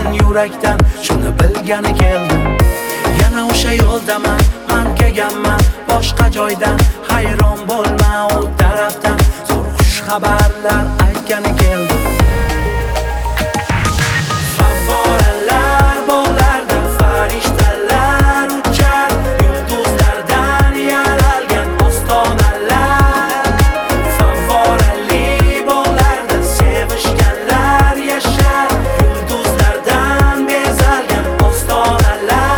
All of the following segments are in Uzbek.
yurakdan shuni bilgani keldi. Yana o'sha yo'ldaman, man kelganman boshqa joydan. Hayron bo'lma u tarafdan, zo'r xush xabarlar aytgani keldi. Favvoralar bog'larda farishtalar uchar, yulduzlardan yaralgan ostonalar. Favvorali bog'larda sevishganlar yashar, yulduzlardan bezalgan ostonalar.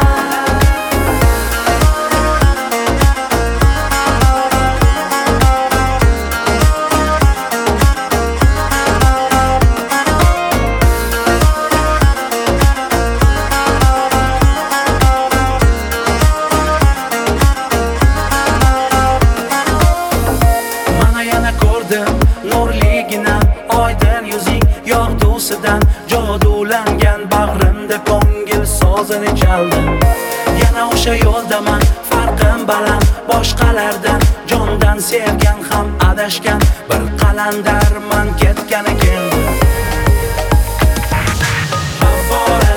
Nurligina oydin yuzing yog'dusidan jodulangan bag'rimda ko'ngil sozini chaldi. Yana o'sha yo'ldaman, farqim baland boshqalardan, jondan sevgan ham adashgan bir qalandarman ketgani keldi.